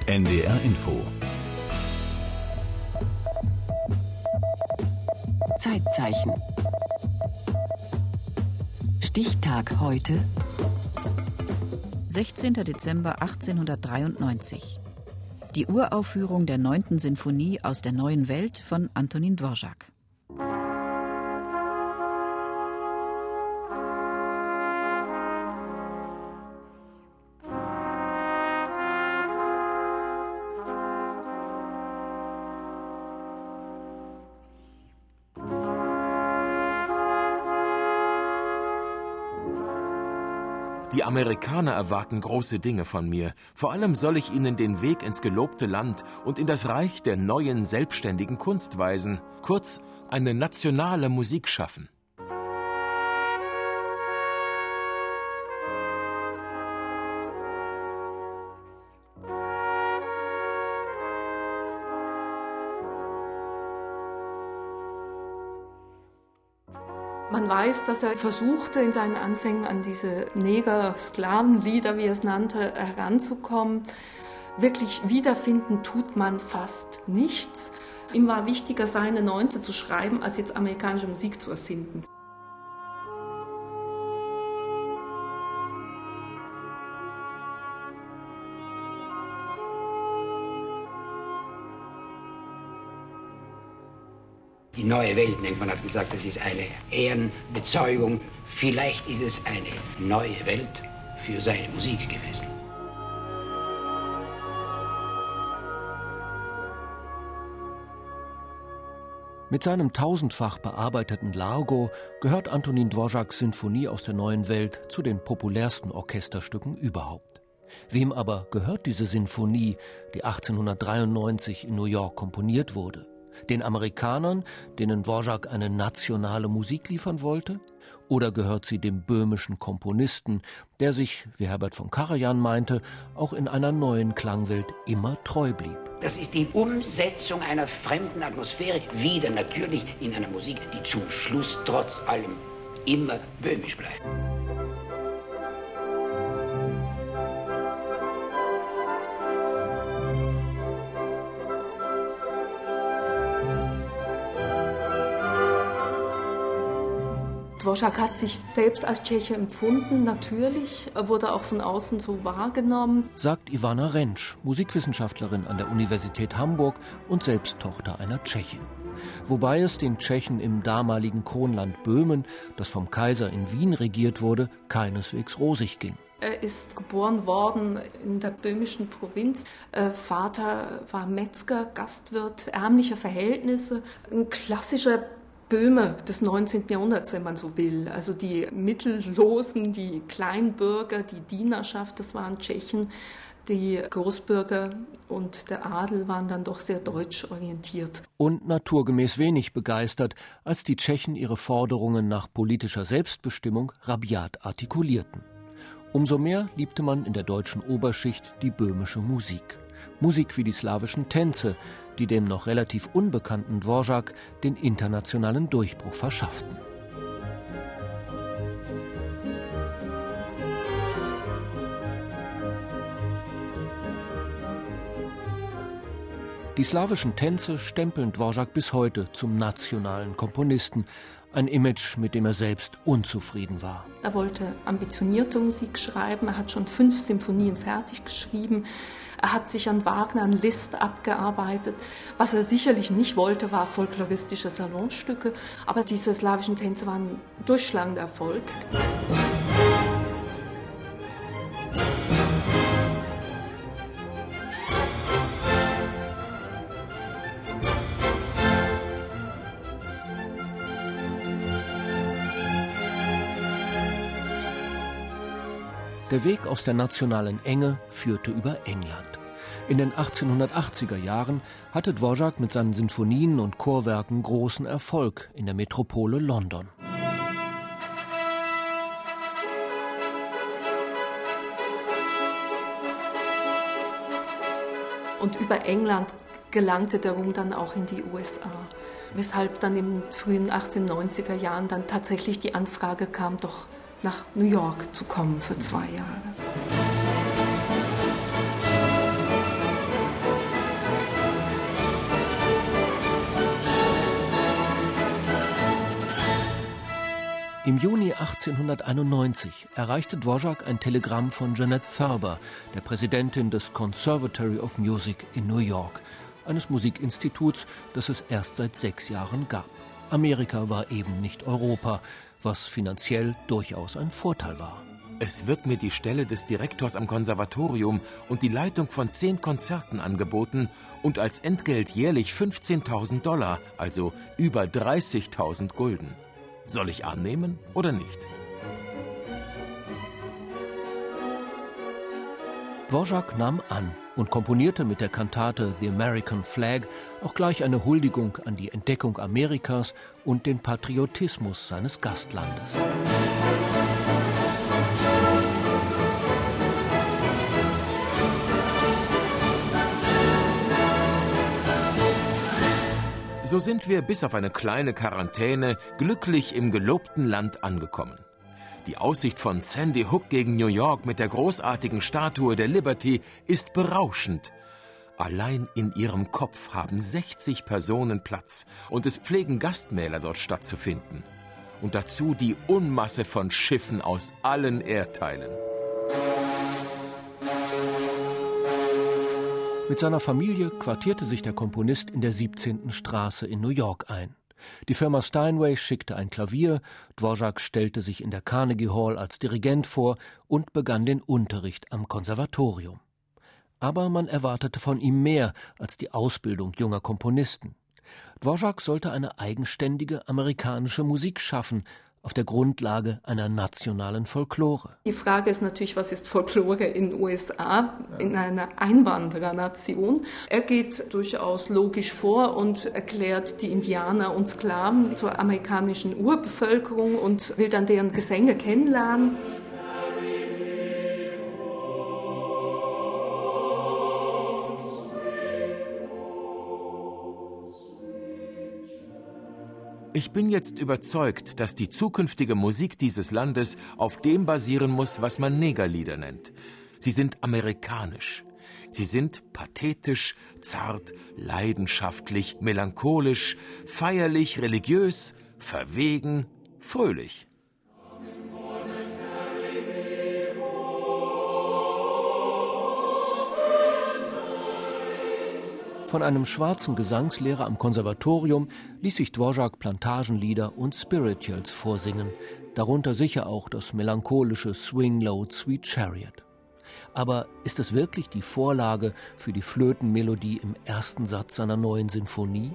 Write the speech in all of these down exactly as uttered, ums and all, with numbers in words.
N D R Info. Zeitzeichen. Stichtag heute. sechzehnter Dezember achtzehnhundertdreiundneunzig. Die Uraufführung der neunten Sinfonie aus der Neuen Welt von Antonín Dvořák. Die Amerikaner erwarten große Dinge von mir. Vor allem soll ich ihnen den Weg ins gelobte Land und in das Reich der neuen, selbstständigen Kunst weisen. Kurz, eine nationale Musik schaffen. Man weiß, dass er versuchte, in seinen Anfängen an diese Neger-Sklavenlieder, wie er es nannte, heranzukommen. Wirklich wiederfinden tut man fast nichts. Ihm war wichtiger, seine Neunte zu schreiben, als jetzt amerikanische Musik zu erfinden. Die neue Welt, man hat gesagt, das ist eine Ehrenbezeugung. Vielleicht ist es eine neue Welt für seine Musik gewesen. Mit seinem tausendfach bearbeiteten Largo gehört Antonín Dvořáks Sinfonie aus der Neuen Welt zu den populärsten Orchesterstücken überhaupt. Wem aber gehört diese Sinfonie, die achtzehnhundertdreiundneunzig in New York komponiert wurde? Den Amerikanern, denen Dvořák eine nationale Musik liefern wollte? Oder gehört sie dem böhmischen Komponisten, der sich, wie Herbert von Karajan meinte, auch in einer neuen Klangwelt immer treu blieb? Das ist die Umsetzung einer fremden Atmosphäre, wieder natürlich in einer Musik, die zum Schluss trotz allem immer böhmisch bleibt. Dvořák hat sich selbst als Tscheche empfunden, natürlich. Er wurde auch von außen so wahrgenommen. Sagt Ivana Rentsch, Musikwissenschaftlerin an der Universität Hamburg und selbst Tochter einer Tschechin. Wobei es den Tschechen im damaligen Kronland Böhmen, das vom Kaiser in Wien regiert wurde, keineswegs rosig ging. Er ist geboren worden in der böhmischen Provinz. Äh, Vater war Metzger, Gastwirt, ärmliche Verhältnisse. Ein klassischer Böhme des neunzehnten Jahrhunderts, wenn man so will. Also die Mittellosen, die Kleinbürger, die Dienerschaft, das waren Tschechen. Die Großbürger und der Adel waren dann doch sehr deutsch orientiert. Und naturgemäß wenig begeistert, als die Tschechen ihre Forderungen nach politischer Selbstbestimmung rabiat artikulierten. Umso mehr liebte man in der deutschen Oberschicht die böhmische Musik. Musik wie die slawischen Tänze, die dem noch relativ unbekannten Dvořák den internationalen Durchbruch verschafften. Die slawischen Tänze stempeln Dvořák bis heute zum nationalen Komponisten. Ein Image, mit dem er selbst unzufrieden war. Er wollte ambitionierte Musik schreiben. Er hat schon fünf Symphonien fertig geschrieben. Er hat sich an Wagner, an Liszt abgearbeitet. Was er sicherlich nicht wollte, war folkloristische Salonstücke. Aber diese slawischen Tänze waren ein durchschlagender Erfolg. Der Weg aus der nationalen Enge führte über England. In den achtzehnhundertachtziger Jahren hatte Dvořák mit seinen Sinfonien und Chorwerken großen Erfolg in der Metropole London. Und über England gelangte der Ruhm dann auch in die U S A, weshalb dann in den frühen achtzehnhundertneunziger Jahren dann tatsächlich die Anfrage kam, doch nach New York zu kommen für zwei Jahre. Juni achtzehnhunderteinundneunzig erreichte Dvorak ein Telegramm von Jeanette Thurber, der Präsidentin des Conservatory of Music in New York, eines Musikinstituts, das es erst seit sechs Jahren gab. Amerika war eben nicht Europa, was finanziell durchaus ein Vorteil war. Es wird mir die Stelle des Direktors am Konservatorium und die Leitung von zehn Konzerten angeboten und als Entgelt jährlich fünfzehntausend Dollar, also über dreißigtausend Gulden. Soll ich annehmen oder nicht? Dvorak nahm an und komponierte mit der Kantate The American Flag auch gleich eine Huldigung an die Entdeckung Amerikas und den Patriotismus seines Gastlandes. So sind wir bis auf eine kleine Quarantäne glücklich im gelobten Land angekommen. Die Aussicht von Sandy Hook gegen New York mit der großartigen Statue der Liberty ist berauschend. Allein in ihrem Kopf haben sechzig Personen Platz und es pflegen Gastmähler dort stattzufinden. Und dazu die Unmasse von Schiffen aus allen Erdteilen. Mit seiner Familie quartierte sich der Komponist in der siebzehnten Straße in New York ein. Die Firma Steinway schickte ein Klavier, Dvorak stellte sich in der Carnegie Hall als Dirigent vor und begann den Unterricht am Konservatorium. Aber man erwartete von ihm mehr als die Ausbildung junger Komponisten. Dvorak sollte eine eigenständige amerikanische Musik schaffen, auf der Grundlage einer nationalen Folklore. Die Frage ist natürlich, was ist Folklore in den U S A, in einer Einwanderernation? Er geht durchaus logisch vor und erklärt die Indianer und Sklaven zur amerikanischen Urbevölkerung und will dann deren Gesänge kennenlernen. Ich bin jetzt überzeugt, dass die zukünftige Musik dieses Landes auf dem basieren muss, was man Negerlieder nennt. Sie sind amerikanisch. Sie sind pathetisch, zart, leidenschaftlich, melancholisch, feierlich, religiös, verwegen, fröhlich. Von einem schwarzen Gesangslehrer am Konservatorium ließ sich Dvorak Plantagenlieder und Spirituals vorsingen, darunter sicher auch das melancholische Swing Low Sweet Chariot. Aber ist es wirklich die Vorlage für die Flötenmelodie im ersten Satz seiner neuen Sinfonie?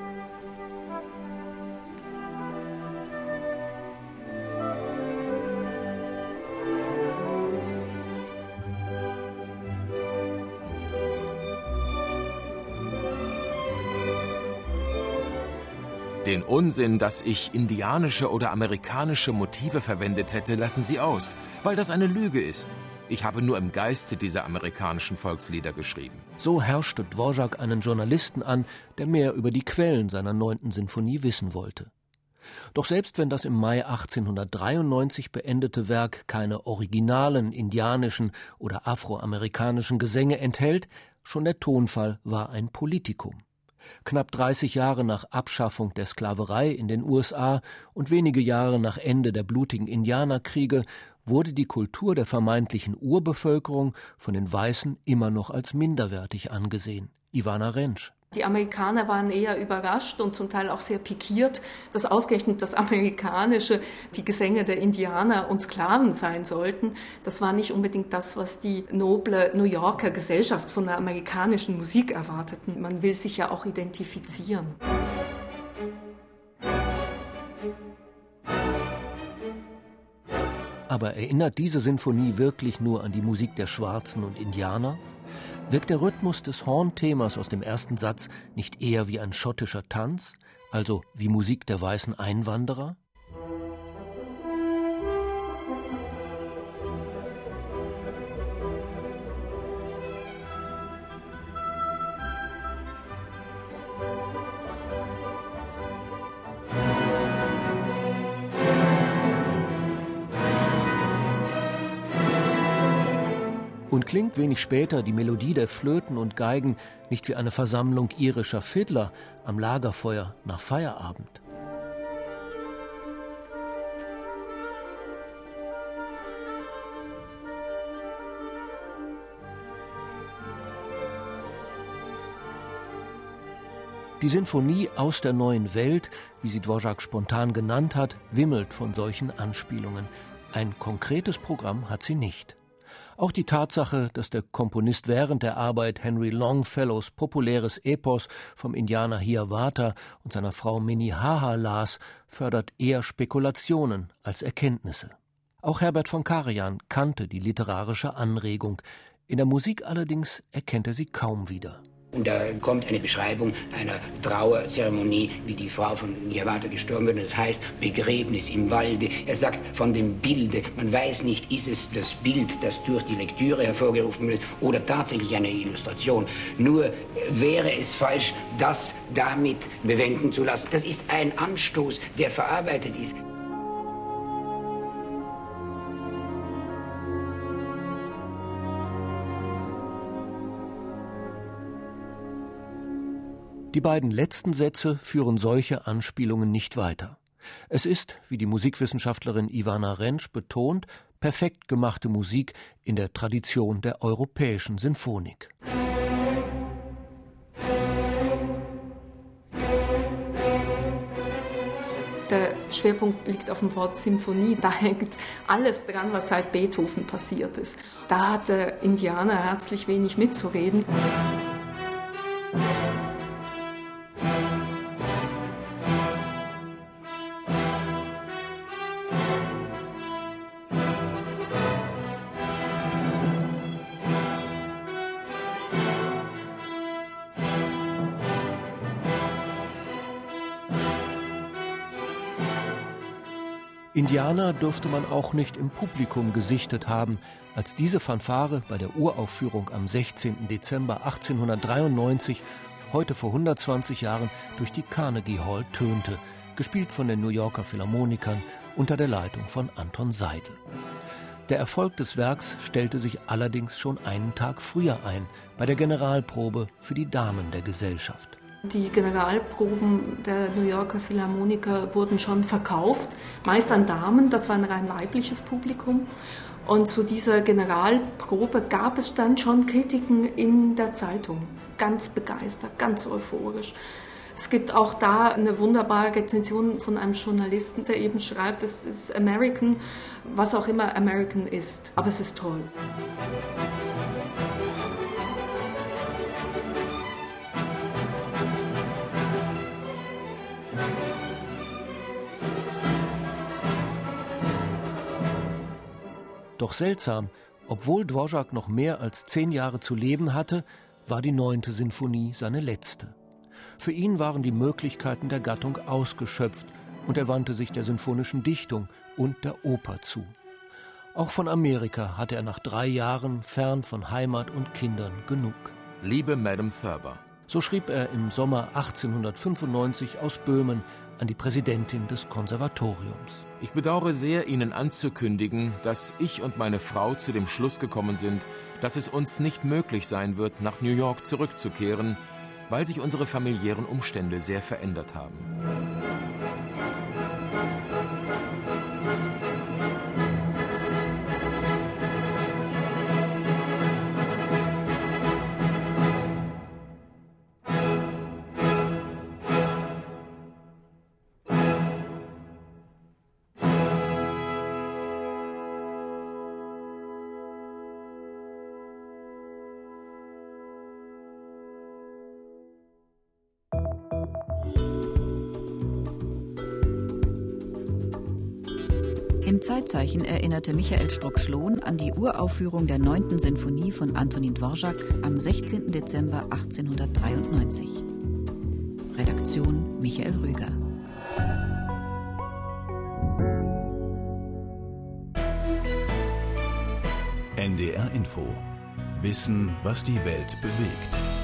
Den Unsinn, dass ich indianische oder amerikanische Motive verwendet hätte, lassen Sie aus, weil das eine Lüge ist. Ich habe nur im Geiste dieser amerikanischen Volkslieder geschrieben. So herrschte Dvorak einen Journalisten an, der mehr über die Quellen seiner neunten Sinfonie wissen wollte. Doch selbst wenn das im Mai achtzehnhundertdreiundneunzig beendete Werk keine originalen indianischen oder afroamerikanischen Gesänge enthält, schon der Tonfall war ein Politikum. Knapp dreißig Jahre nach Abschaffung der Sklaverei in den U S A und wenige Jahre nach Ende der blutigen Indianerkriege wurde die Kultur der vermeintlichen Urbevölkerung von den Weißen immer noch als minderwertig angesehen. Ivana Rentsch. Die Amerikaner waren eher überrascht und zum Teil auch sehr pikiert, dass ausgerechnet das Amerikanische die Gesänge der Indianer und Sklaven sein sollten. Das war nicht unbedingt das, was die noble New Yorker Gesellschaft von der amerikanischen Musik erwarteten. Man will sich ja auch identifizieren. Aber erinnert diese Sinfonie wirklich nur an die Musik der Schwarzen und Indianer? Wirkt der Rhythmus des Horn-Themas aus dem ersten Satz nicht eher wie ein schottischer Tanz, also wie Musik der weißen Einwanderer? Und klingt wenig später die Melodie der Flöten und Geigen nicht wie eine Versammlung irischer Fiddler am Lagerfeuer nach Feierabend? Die Sinfonie aus der neuen Welt, wie sie Dvořák spontan genannt hat, wimmelt von solchen Anspielungen. Ein konkretes Programm hat sie nicht. Auch die Tatsache, dass der Komponist während der Arbeit Henry Longfellows populäres Epos vom Indianer Hiawatha und seiner Frau Minnehaha las, fördert eher Spekulationen als Erkenntnisse. Auch Herbert von Karajan kannte die literarische Anregung. In der Musik allerdings erkennt er sie kaum wieder. Und da kommt eine Beschreibung einer Trauerzeremonie, wie die Frau von Hiawatha gestorben wird. Das heißt Begräbnis im Walde. Er sagt von dem Bilde, man weiß nicht, ist es das Bild, das durch die Lektüre hervorgerufen wird, oder tatsächlich eine Illustration. Nur wäre es falsch, das damit bewenden zu lassen. Das ist ein Anstoß, der verarbeitet ist. Die beiden letzten Sätze führen solche Anspielungen nicht weiter. Es ist, wie die Musikwissenschaftlerin Ivana Rentsch betont, perfekt gemachte Musik in der Tradition der europäischen Sinfonik. Der Schwerpunkt liegt auf dem Wort Symphonie. Da hängt alles dran, was seit Beethoven passiert ist. Da hat der Indianer herzlich wenig mitzureden. Indianer dürfte man auch nicht im Publikum gesichtet haben, als diese Fanfare bei der Uraufführung am sechzehnten Dezember achtzehnhundertdreiundneunzig, heute vor hundertzwanzig Jahren, durch die Carnegie Hall tönte, gespielt von den New Yorker Philharmonikern unter der Leitung von Anton Seidl. Der Erfolg des Werks stellte sich allerdings schon einen Tag früher ein, bei der Generalprobe für die Damen der Gesellschaft. Die Generalproben der New Yorker Philharmoniker wurden schon verkauft, meist an Damen, das war ein rein weibliches Publikum. Und zu dieser Generalprobe gab es dann schon Kritiken in der Zeitung. Ganz begeistert, ganz euphorisch. Es gibt auch da eine wunderbare Rezension von einem Journalisten, der eben schreibt, es ist American, was auch immer American ist. Aber es ist toll. Doch seltsam, obwohl Dvořák noch mehr als zehn Jahre zu leben hatte, war die neunte Sinfonie seine letzte. Für ihn waren die Möglichkeiten der Gattung ausgeschöpft und er wandte sich der sinfonischen Dichtung und der Oper zu. Auch von Amerika hatte er nach drei Jahren fern von Heimat und Kindern genug. Liebe Madame Thurber. So schrieb er im Sommer achtzehnhundertfünfundneunzig aus Böhmen an die Präsidentin des Konservatoriums. Ich bedauere sehr, Ihnen anzukündigen, dass ich und meine Frau zu dem Schluss gekommen sind, dass es uns nicht möglich sein wird, nach New York zurückzukehren, weil sich unsere familiären Umstände sehr verändert haben. Im Zeitzeichen erinnerte Michael Strunk-Schlohn an die Uraufführung der neunten Sinfonie von Antonín Dvořák am sechzehnten Dezember achtzehnhundertdreiundneunzig. Redaktion Michael Rüger. N D R Info. Wissen, was die Welt bewegt.